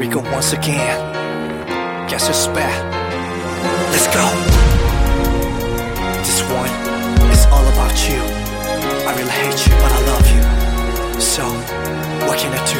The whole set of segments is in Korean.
we go once again. Guess it's bad. Let's go. This one is all about you. I really hate you, but I love you. So, what can I do?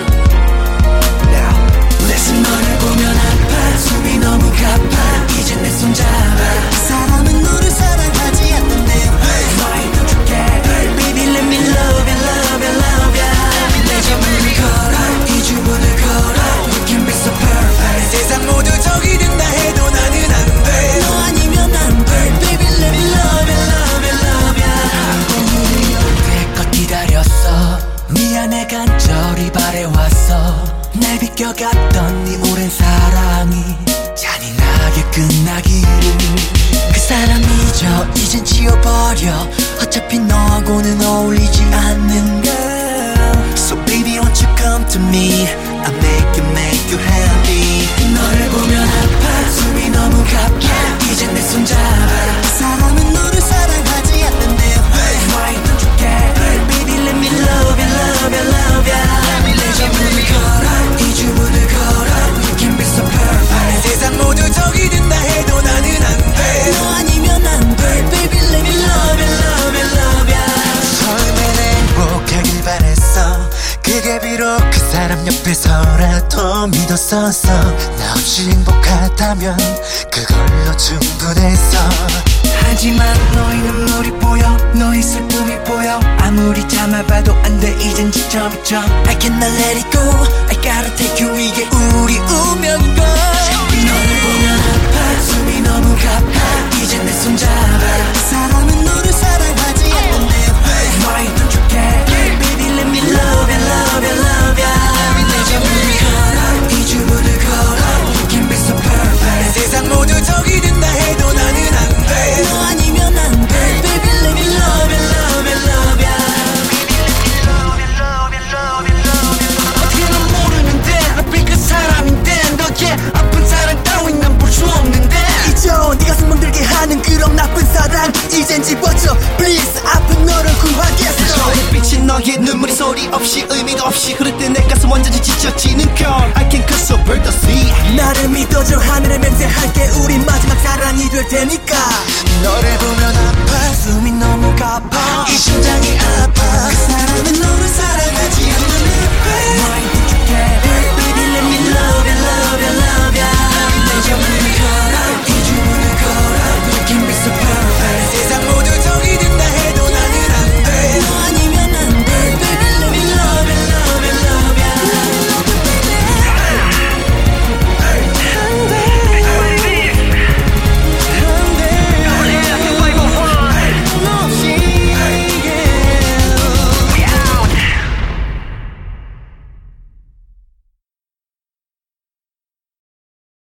Now, listen. 너를 보면 아파 숨이 너무 가파 이제 내 손 잡아 사람은 너를 사랑하지 않는데 Why don't you get it? Baby let me love you, love you, love you 내 전부를 걸어 이 주문을 걸어 You can be so perfect 세상 모두 적이 된다 해도 나는 안돼 너 아니면 안돼 Baby let me love you, love you, love you 오늘이 올 때껏 기다렸어 미안해 간절히 바래왔어 날 비껴갔던 네 오랜 사랑이 잔인하게 끝나기를 그 사람 잊어 이젠 지워버려 어차피 너하고는 어울리지 않는 girl So baby won't you come to me I'll make you happy 너를 보면 아파 숨이 너무 가파 이젠 내 손 잡아 사람은 너를 사랑하지 않는데 Why don't you get it Baby let me love you, love you, love you 내 전부를 걸어 이 주문을 걸어 You can be so perfect 세상 모두 적이 된다 해도 나는 안돼 너 아니면 안돼 Baby let me love you, love you, love you 처음엔 행복하길 바랬어 그게 비록 그 사람 옆에서라도 믿었었어 나 없이 행복하다면 그걸로 충분했어 하지만 너의 눈물이 보여 너의 슬픔이 보여 아무리 참아봐도 안돼 이젠 지쳐버려 I cannot let it go I gotta take you 이게 우리 운명인걸 너를 보면 아파 숨이 너무 가파 이젠 내 손 잡아 사람은 너를 사랑하지 않는데 Why don't you get it Baby let me love you love you love you 내 전부를 걸어 이 주문을 걸어 You can be so perfect 세상 모두 적이 된다 해도 나는 안돼 너 아니면 안돼 Baby let me love you love you love you 어떻게 넌 모르는데 앞에 그 사람인데 너의 아픈 사랑 따윈 난 볼 수 없는데 잊어 네가 숨 멍들게 하는 그런 나쁜 사랑 이젠 지워줘 Please 아픈 너를 구하겠어 햇빛이 너의 눈물이 소리 없이 의미가 없이 흐를 때 내 가슴 완전히 지쳐지는 걸 I can cut so burn the sea 나를 믿어줘 하늘에 맹세할게 우리 마지막 사랑이 될 테니까 너를 보면